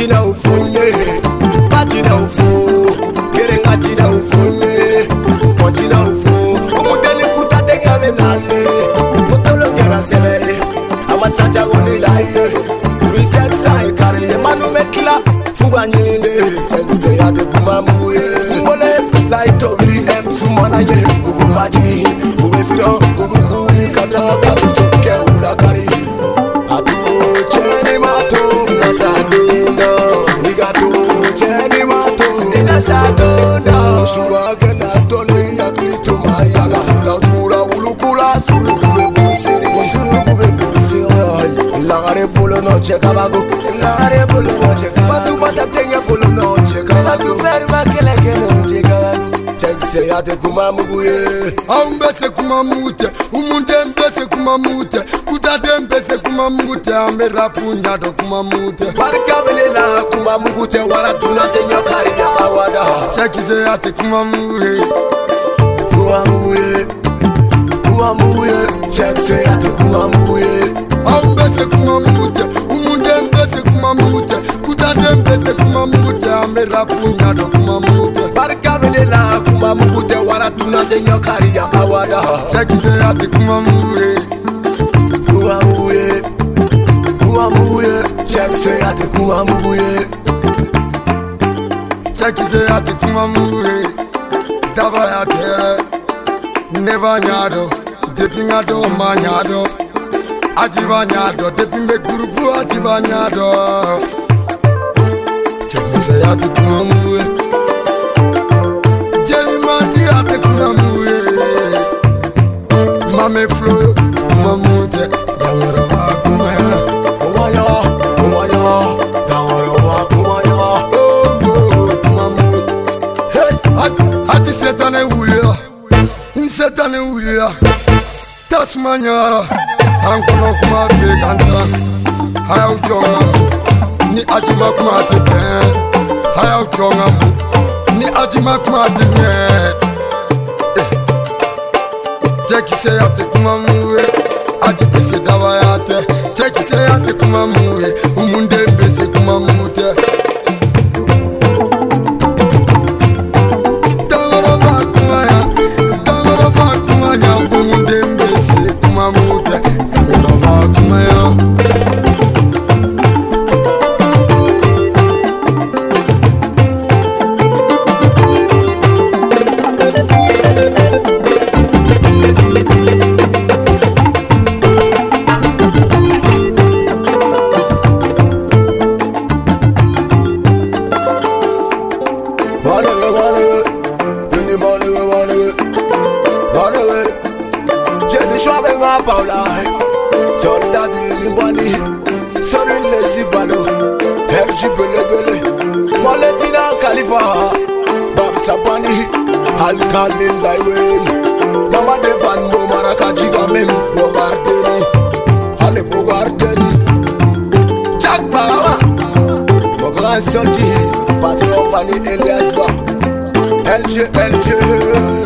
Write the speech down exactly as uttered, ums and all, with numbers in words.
Machina ufunye, machina ufu, kerenga china ufunye, machina ufu. Umuteni kuta tega menale, mutolo kera sebe, amasanja goni laye. Reset sai kare manu mekila, fuga nyinde, chegse yate kumamuye. Mole like togri em sumana ye, ugu majmi, ugu siro, ugu kuli kada kadu soke ula kari. Atu cheni mato nasaduna, nigato cheni mato nasaduna. Shura gena tole yakrito mayala, taura ulukula suru kube busiri, suru kube busiri. Lagare polo noche kabago, lagare polo noche kabago. Fatu mata tenga polo noche kabago. Fatu makele kele noche kabago. Chegse yate kumamuye, aumbese kumamute, umunde mbese kumamute, kutate mbese kumamute, amerapunya do kumamute. Barka belela kumamute, wara tunate nyokari ya mawada. Chekise yate kumamuye, kumamuye, kumamuye, chekse yate kumamuye. Aumbese kumamute, umunde mbese kumamute, kutate mbese kumamute, amerapunya do kumamute. Barka belela kumamute, wara tunate nyokari ya mawada. Chekise yate kumamuye, kumamuye, kumamuye, chekse yate kumamuye. Chekise yate kumamuye, daba yatere, neva nyado, depinga do manyado. Ajibanyado, depimbe gurupu ajibanyado. Chekise yate kumamuye, Jelimani yate kumamuye. Mame flow, kumamute, gawara wa kumaya. Kumaya, kumaya, gawara wa kumaya. Oh, oh, kumamute. Hey, ati setane wuya, setane wuya. Tasmanyara, ankono kuma be kansa. Haya ujonga mu, ni ajima kuma tepe. Haya ujonga mu, ni ajima kuma tenye. Chekise yate kumamuye, ajibese dawa yate. Chekise yate kumamuye, umunde mbese kumamute. Tangoro ba kumaya, tangoro ba kumaya, umunde mbese kumamute. Tangoro ba kumaya. Soldat Limbani, Sorry Lazy Balo, Herji Bele Bele, Maletina Khalifa, Bam Sapani, Alkalin Laiwen, Mama Devan Bomaraka Jigamem, Bogardeni, Ale Bogardeni, Jack Baba, Mogan Solji, Patron Bani Elias Ba, L G L G.